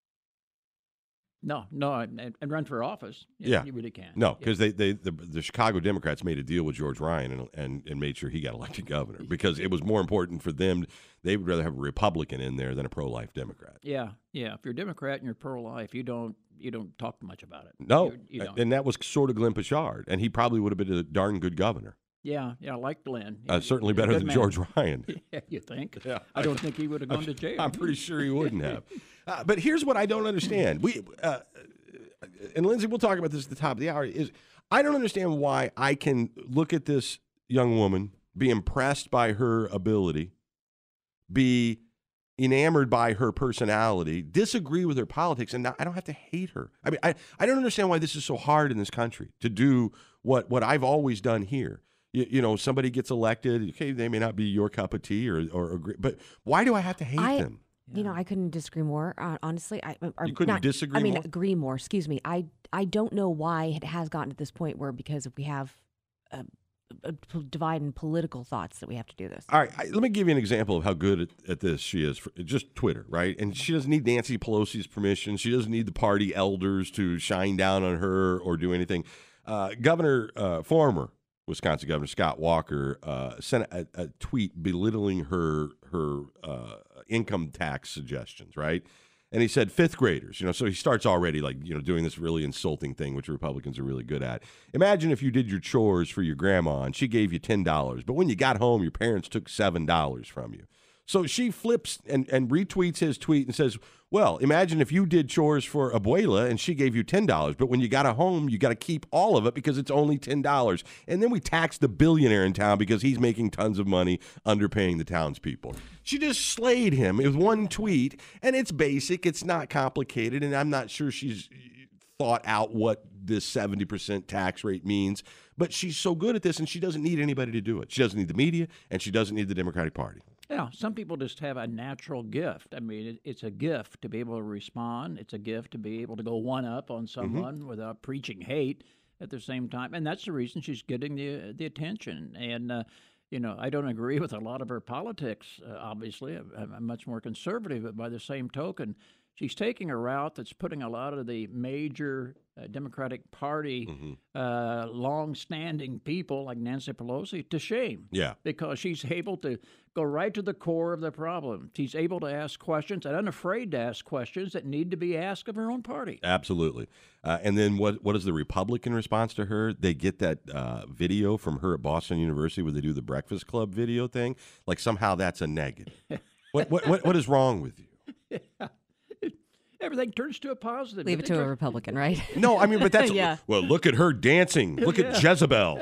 No, and run for office. Yeah, You really can't. No, because the Chicago Democrats made a deal with George Ryan and made sure he got elected governor because it was more important for them. They would rather have a Republican in there than a pro-life Democrat. Yeah. If you're a Democrat and you're pro-life, you don't talk much about it. No, You don't. and that was sort of Glenn Pochard, and he probably would have been a darn good governor. Yeah, I like Glenn. Certainly He's a better good than man. George Ryan. Yeah, you think? Yeah. I don't think he would have gone to jail. I'm pretty sure he wouldn't have. But here's what I don't understand. And Lindsay, we'll talk about this at the top of the hour, is I don't understand why I can look at this young woman, be impressed by her ability, be enamored by her personality, disagree with her politics, and I don't have to hate her. I mean, I don't understand why this is so hard in this country to do what I've always done here. Somebody gets elected, okay, they may not be your cup of tea or agree, but why do I have to hate them? I couldn't disagree more. Honestly, You couldn't disagree more? agree more. Excuse me. I don't know why it has gotten to this point where because we have a divide in political thoughts that we have to do this. All right, let me give you an example of how good at this she is. Just Twitter, right? And she doesn't need Nancy Pelosi's permission. She doesn't need the party elders to shine down on her or do anything. Former Wisconsin Governor Scott Walker sent a tweet belittling her income tax suggestions, right? And he said fifth graders, so he starts already doing this really insulting thing, which Republicans are really good at. Imagine if you did your chores for your grandma and she gave you $10, but when you got home, your parents took $7 from you. So she flips and retweets his tweet and says, well, imagine if you did chores for Abuela and she gave you $10, but when you got home, you got to keep all of it because it's only $10. And then we tax the billionaire in town because he's making tons of money underpaying the townspeople. She just slayed him with one tweet, and it's basic. It's not complicated, and I'm not sure she's thought out what this 70% tax rate means, but she's so good at this, and she doesn't need anybody to do it. She doesn't need the media, and she doesn't need the Democratic Party. Yeah, some people just have a natural gift. I mean, it's a gift to be able to respond. It's a gift to be able to go one up on someone without preaching hate at the same time. And that's the reason she's getting the attention. And, I don't agree with a lot of her politics, obviously. I'm much more conservative, but by the same token, she's taking a route that's putting a lot of the major Democratic Party long-standing people like Nancy Pelosi to shame. Yeah. Because she's able to go right to the core of the problem. She's able to ask questions and unafraid to ask questions that need to be asked of her own party. Absolutely. And then what is the Republican response to her? They get that video from her at Boston University where they do the Breakfast Club video thing. Like somehow that's a negative. What is wrong with you? Everything turns to a positive. Leave it to a Republican, right? No, I mean, but that's Yeah. Well, look at her dancing. Look at Jezebel.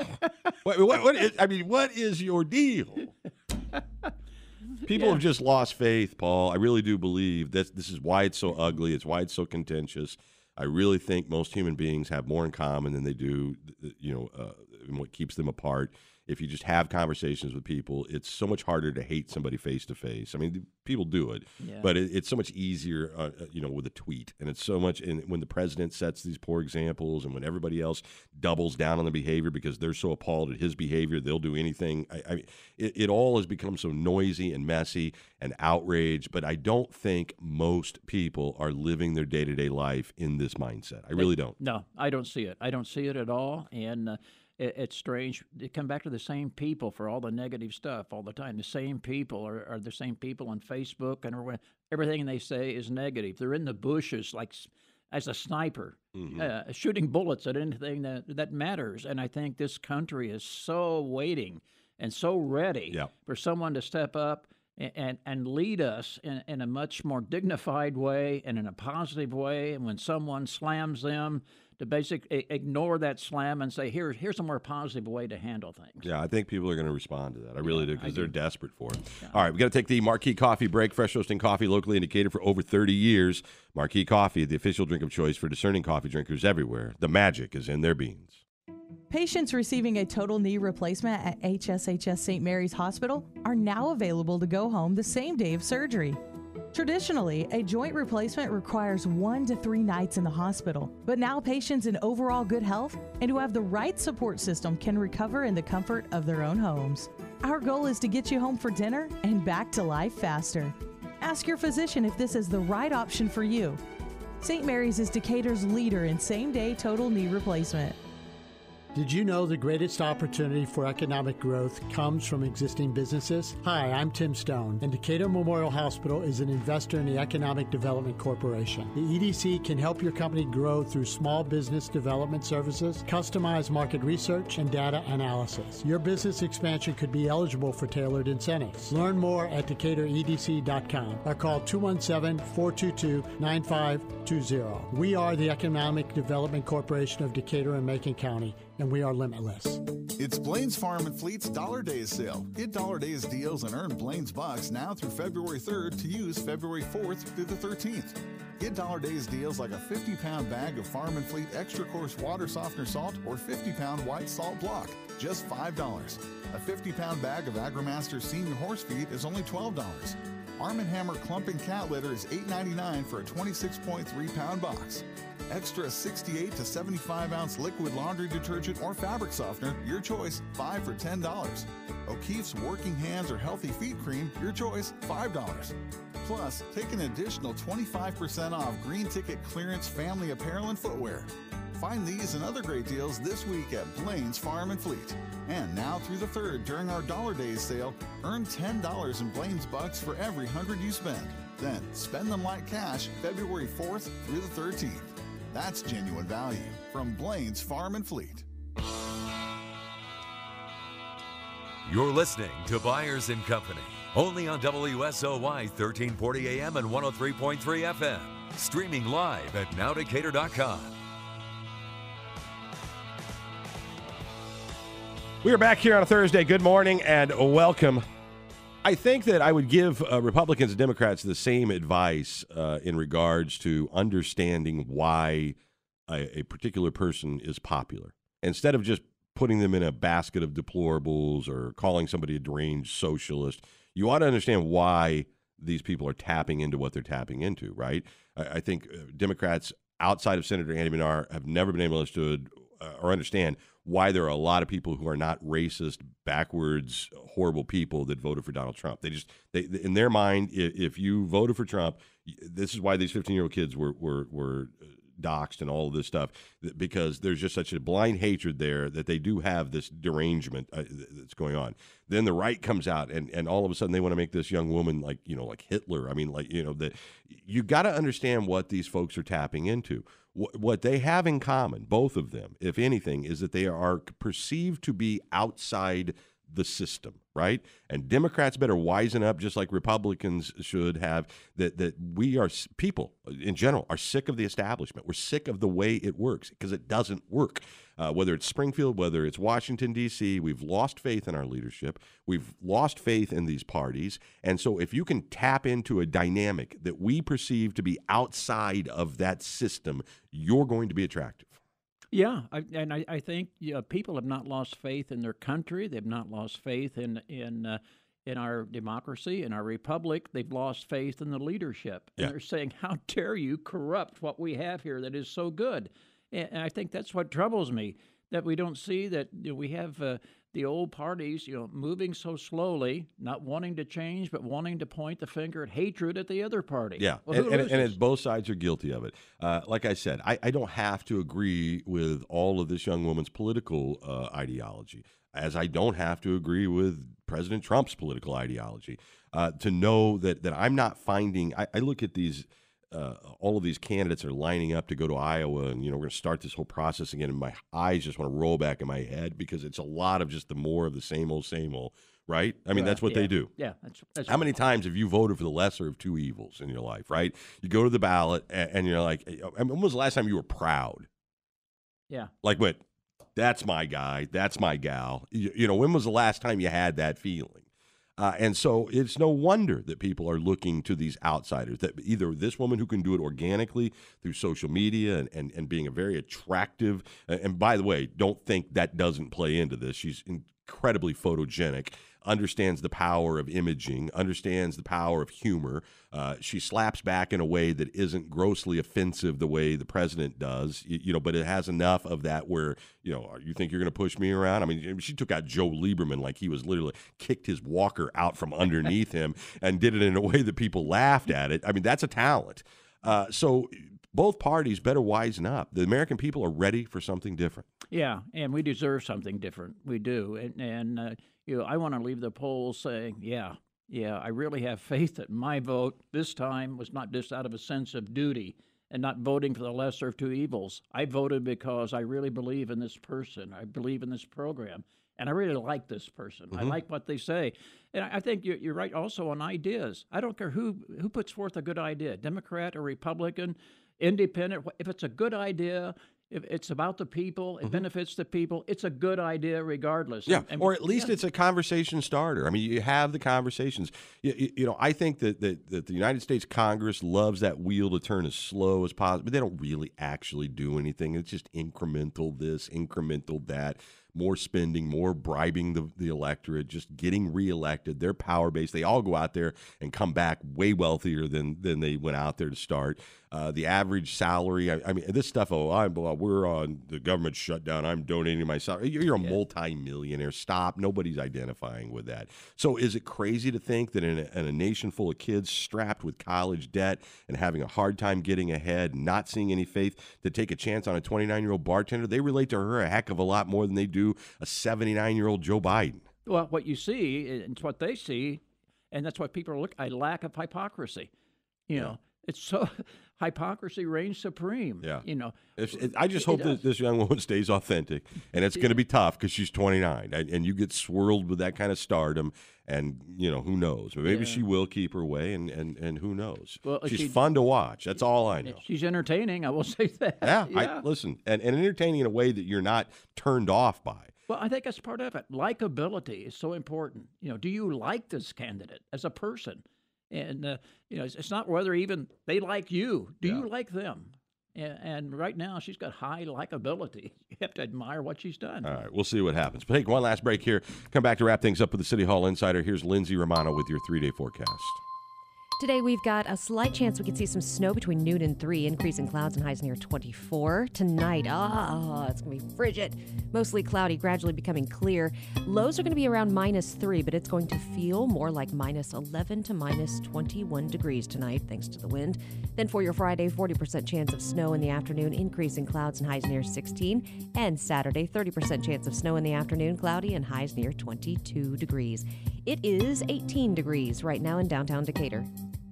What is your deal? People have just lost faith, Paul. I really do believe that this is why it's so ugly. It's why it's so contentious. I really think most human beings have more in common than they do, and what keeps them apart. If you just have conversations with people, it's so much harder to hate somebody face to face. I mean, people do it, but it's so much easier, with a tweet. And it's so much. And when the president sets these poor examples, and when everybody else doubles down on the behavior because they're so appalled at his behavior, they'll do anything. I mean, it all has become so noisy and messy and outraged. But I don't think most people are living their day-to-day life in this mindset. I really don't. No, I don't see it. I don't see it at all. And it's strange. They come back to the same people for all the negative stuff all the time. The same people are the same people on Facebook, and everything they say is negative. They're in the bushes like as a sniper, shooting bullets at anything that matters. And I think this country is so waiting and so ready Yep. for someone to step up and lead us in a much more dignified way and in a positive way. And when someone slams them, to basically ignore that slam and say, here's a more positive way to handle things. Yeah, I think people are going to respond to that. I really do, because they're desperate for it. Yeah. All right, we got to take the Marquee Coffee break. Fresh roasting coffee, locally indicated for over 30 years. Marquee Coffee, the official drink of choice for discerning coffee drinkers everywhere. The magic is in their beans. Patients receiving a total knee replacement at HSHS St. Mary's Hospital are now available to go home the same day of surgery. Traditionally, a joint replacement requires 1 to 3 nights in the hospital, but now patients in overall good health and who have the right support system can recover in the comfort of their own homes. Our goal is to get you home for dinner and back to life faster. Ask your physician if this is the right option for you. St. Mary's is Decatur's leader in same-day total knee replacement. Did you know the greatest opportunity for economic growth comes from existing businesses? Hi, I'm Tim Stone, and Decatur Memorial Hospital is an investor in the Economic Development Corporation. The EDC can help your company grow through small business development services, customized market research, and data analysis. Your business expansion could be eligible for tailored incentives. Learn more at DecaturEDC.com or call 217-422-9520. We are the Economic Development Corporation of Decatur and Macon County, and we are limitless. It's Blaine's Farm and Fleet's Dollar Days sale. Get Dollar Days deals and earn Blaine's Bucks now through February 3rd to use February 4th through the 13th. Get Dollar Days deals like a 50-pound bag of Farm and Fleet Extra Coarse Water Softener Salt or 50-pound White Salt Block, just $5. A 50-pound bag of AgriMaster Senior Horse Feed is only $12. Arm & Hammer Clumping Cat Litter is $8.99 for a 26.3-pound box. Extra 68 to 75-ounce liquid laundry detergent or fabric softener, your choice, $5 for $10. O'Keeffe's Working Hands or Healthy Feet Cream, your choice, $5. Plus, take an additional 25% off Green Ticket clearance family apparel and footwear. Find these and other great deals this week at Blaine's Farm and Fleet. And now through the 3rd, during our Dollar Days sale, earn $10 in Blaine's Bucks for every 100 you spend. Then spend them like cash February 4th through the 13th. That's genuine value from Blaine's Farm and Fleet. You're listening to Byers & Company, only on WSOY 1340 AM and 103.3 FM. Streaming live at nowdecatur.com. We are back here on a Thursday. Good morning and welcome. I think that I would give Republicans and Democrats the same advice in regards to understanding why a particular person is popular. Instead of just putting them in a basket of deplorables or calling somebody a deranged socialist, you ought to understand why these people are tapping into what they're tapping into, right? I think Democrats outside of Senator Andy Manar have never been able to understand why there are a lot of people who are not racist, backwards, horrible people that voted for Donald Trump. They in their mind, if you voted for Trump, this is why these 15-year-old kids were doxxed and all of this stuff, because there's just such a blind hatred there that they do have this derangement that's going on. Then the right comes out and all of a sudden they want to make this young woman like Hitler. I mean, you got to understand what these folks are tapping into. What they have in common, both of them, if anything, is that they are perceived to be outside the system, right? And Democrats better wisen up, just like Republicans should have, that we are, people in general are sick of the establishment. We're sick of the way it works because it doesn't work. Whether it's Springfield, whether it's Washington, D.C., we've lost faith in our leadership. We've lost faith in these parties. And so if you can tap into a dynamic that we perceive to be outside of that system, you're going to be attractive. Yeah, I think people have not lost faith in their country. They've not lost faith in our democracy, in our republic. They've lost faith in the leadership. And they're saying, how dare you corrupt what we have here that is so good? And I think that's what troubles me, that we don't see that we have the old parties, moving so slowly, not wanting to change, but wanting to point the finger at hatred at the other party. Yeah, well, and both sides are guilty of it. Like I said, I don't have to agree with all of this young woman's political ideology, as I don't have to agree with President Trump's political ideology. To know that I'm not finding, I look at these all of these candidates are lining up to go to Iowa, and we're going to start this whole process again, and my eyes just want to roll back in my head because it's a lot of just the more of the same old, right? I mean, that's what they do. Yeah, that's How many times have you voted for the lesser of two evils in your life, right? You go to the ballot, and you're like, when was the last time you were proud? Yeah. Like, what? That's my guy. That's my gal. When was the last time you had that feeling? And so it's no wonder that people are looking to these outsiders, that either this woman who can do it organically through social media and being a very attractive, and by the way, don't think that doesn't play into this. She's incredibly photogenic, understands the power of imaging, understands the power of humor. She slaps back in a way that isn't grossly offensive the way the president does, but it has enough of that where, you think you're going to push me around? I mean, she took out Joe Lieberman like he was literally kicked his walker out from underneath him and did it in a way that people laughed at it. I mean, that's a talent. So both parties better wisen up. The American people are ready for something different. Yeah, and we deserve something different. We do. And I want to leave the polls saying, yeah, I really have faith that my vote this time was not just out of a sense of duty and not voting for the lesser of two evils. I voted because I really believe in this person. I believe in this program. And I really like this person. I like what they say. And I think you're right also on ideas. I don't care who puts forth a good idea, Democrat or Republican, independent. If it's a good idea, if it's about the people, it benefits the people, it's a good idea regardless. Yeah, or at least it's a conversation starter. I mean, you have the conversations. I think that the United States Congress loves that wheel to turn as slow as possible, but they don't really actually do anything. It's just incremental this, incremental that. More spending, more bribing the electorate, just getting reelected. They're power based. They all go out there and come back way wealthier than they went out there to start. The average salary, I mean, this stuff, we're on the government shutdown, I'm donating my salary. You're a multi-millionaire. Stop. Nobody's identifying with that. So is it crazy to think that in a nation full of kids strapped with college debt and having a hard time getting ahead, not seeing any faith, to take a chance on a 29-year-old bartender? They relate to her a heck of a lot more than they do a 79-year-old Joe Biden. Well, what you see, it's what they see, and that's what people look at, a lack of hypocrisy. It's so hypocrisy reigns supreme. Yeah. I just hope that this young woman stays authentic, and it's going to be tough because she's 29, and you get swirled with that kind of stardom, and who knows? Maybe she will keep her way, and who knows? Well, she's fun to watch. That's all I know. She's entertaining. I will say that. Yeah. Listen, and entertaining in a way that you're not turned off by. Well, I think that's part of it. Likability is so important. Do you like this candidate as a person? And, it's not whether even they like you. Do you like them? And right now, she's got high likability. You have to admire what she's done. All right, we'll see what happens. But take one last break here. Come back to wrap things up with the City Hall Insider. Here's Lindsay Romano with your 3-day forecast. Today, we've got a slight chance we could see some snow between noon and 3, increasing clouds and highs near 24. Tonight, it's going to be frigid. Mostly cloudy, gradually becoming clear. Lows are going to be around -3, but it's going to feel more like -11 to -21 degrees tonight, thanks to the wind. Then for your Friday, 40% chance of snow in the afternoon, increasing clouds and highs near 16. And Saturday, 30% chance of snow in the afternoon, cloudy and highs near 22 degrees. It is 18 degrees right now in downtown Decatur.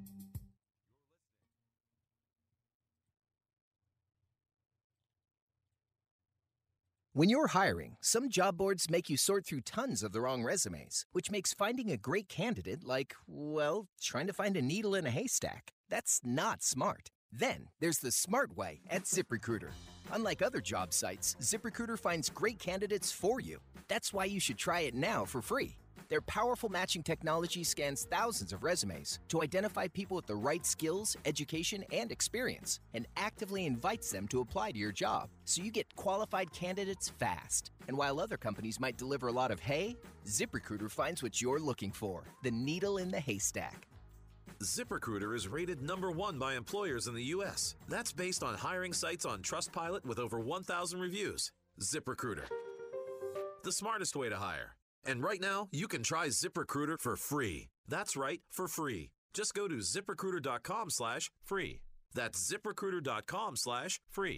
When you're hiring, some job boards make you sort through tons of the wrong resumes, which makes finding a great candidate like, trying to find a needle in a haystack. That's not smart. Then there's the smart way at ZipRecruiter. Unlike other job sites, ZipRecruiter finds great candidates for you. That's why you should try it now for free. Their powerful matching technology scans thousands of resumes to identify people with the right skills, education, and experience, and actively invites them to apply to your job, so you get qualified candidates fast. And while other companies might deliver a lot of hay, ZipRecruiter finds what you're looking for, the needle in the haystack. ZipRecruiter is rated #1 by employers in the U.S. That's based on hiring sites on Trustpilot with over 1,000 reviews. ZipRecruiter, the smartest way to hire. And right now, you can try ZipRecruiter for free. That's right, for free. Just go to ZipRecruiter.com/free. That's ZipRecruiter.com/free.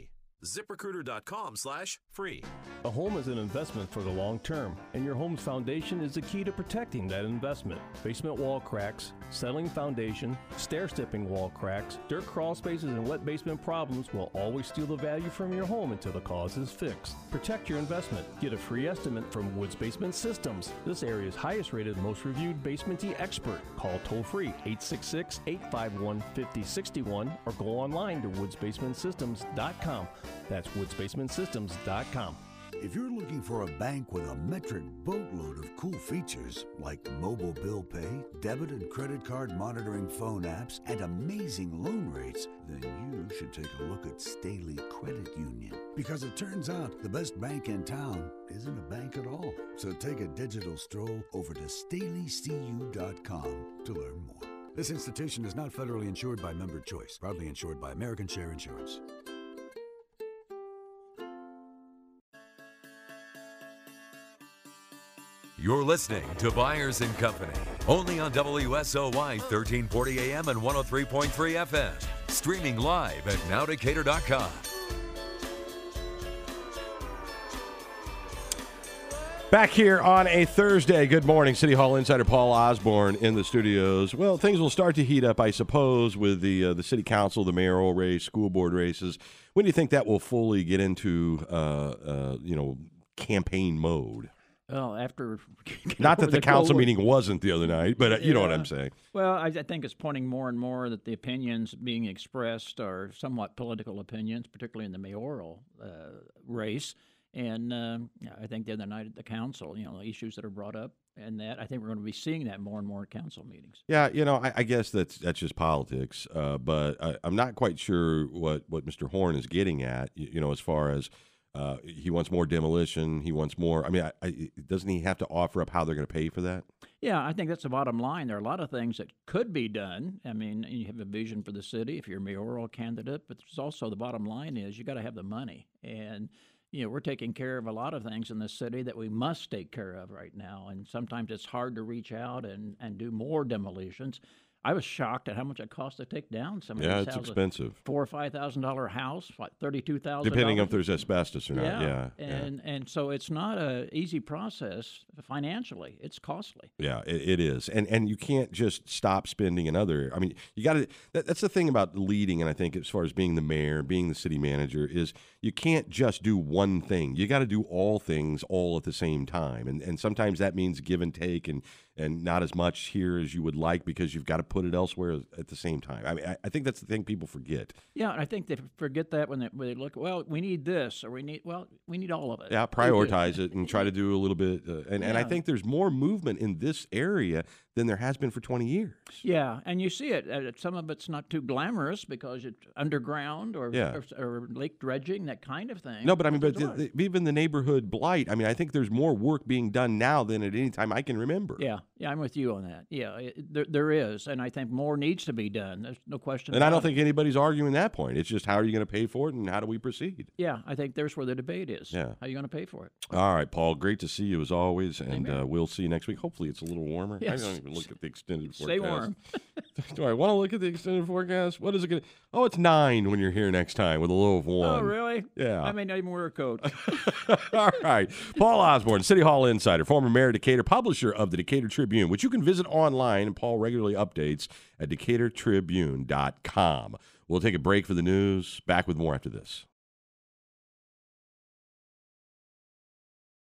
ZipRecruiter.com/free. A home is an investment for the long term, and your home's foundation is the key to protecting that investment. Basement wall cracks, settling foundation, stair-stepping wall cracks, dirt crawl spaces, and wet basement problems will always steal the value from your home until the cause is fixed. Protect your investment. Get a free estimate from Woods Basement Systems, this area's highest rated, most reviewed basement-y expert. Call toll-free 866-851-5061 or go online to woodsbasementsystems.com. That's woodsbasementsystems.com. If you're looking for a bank with a metric boatload of cool features like mobile bill pay, debit and credit card monitoring phone apps, and amazing loan rates, then you should take a look at Staley Credit Union. Because it turns out the best bank in town isn't a bank at all. So take a digital stroll over to StaleyCU.com to learn more. This institution is not federally insured by Member Choice, proudly insured by American Share Insurance. You're listening to Byers & Company, only on WSOY 1340 AM and 103.3 FM. Streaming live at nowdecatur.com. Back here on a Thursday. Good morning. City Hall Insider Paul Osborne in the studios. Well, things will start to heat up, I suppose, with the city council, the mayoral race, school board races. When do you think that will fully get into, campaign mode? Well, after not that the council meeting wasn't the other night, but you know what I'm saying. Well, I think it's pointing more and more that the opinions being expressed are somewhat political opinions, particularly in the mayoral race. And I think the other night at the council, the issues that are brought up, and that I think we're going to be seeing that more and more at council meetings. Yeah, I guess that's just politics, but I'm not quite sure what Mr. Horn is getting at. As far as. He wants more demolition. He wants more. I mean, doesn't he have to offer up how they're going to pay for that? Yeah, I think that's the bottom line. There are a lot of things that could be done. I mean, you have a vision for the city if you're a mayoral candidate, but there's also the bottom line is you got to have the money. And, we're taking care of a lot of things in the city that we must take care of right now. And sometimes it's hard to reach out and do more demolitions. I was shocked at how much it costs to take down some of these houses. Yeah, it's expensive. $4,000 or $5,000 house, like $32,000. Depending if there's asbestos or not. Yeah. And so it's not an easy process financially. It's costly. Yeah, it is. And you can't just stop spending another. I mean, you got to. That's the thing about leading, and I think as far as being the mayor, being the city manager, is you can't just do one thing. You got to do all things all at the same time. And sometimes that means give and take and not as much here as you would like because you've got to put it elsewhere at the same time. I mean, I think that's the thing people forget. Yeah, and I think they forget that when they look, well, we need this, or we need all of it. Yeah, prioritize it and try to do a little bit. And I think there's more movement in this area than there has been for 20 years. Yeah, and you see it. Some of it's not too glamorous because it's underground or lake dredging, that kind of thing. No, but I mean, even the neighborhood blight, I mean, I think there's more work being done now than at any time I can remember. Yeah, I'm with you on that. Yeah, there is, and I think more needs to be done. There's no question. And I don't think anybody's arguing that point. It's just how are you going to pay for it and how do we proceed? Yeah, I think there's where the debate is. Yeah. How are you going to pay for it? All right, Paul, great to see you as always, and we'll see you next week. Hopefully it's a little warmer. Yes. I don't even look at the extended forecast. Stay warm. Do I want to look at the extended forecast? What is it going to... Oh, it's 9 when you're here next time with a low of 1. Oh, really? Yeah. I may not even wear a coat. All right. Paul Osborne, City Hall Insider, former mayor of Decatur, publisher of the Decatur Tribune, which you can visit online, and Paul regularly updates at DecaturTribune.com. We'll take a break for the news. Back with more after this.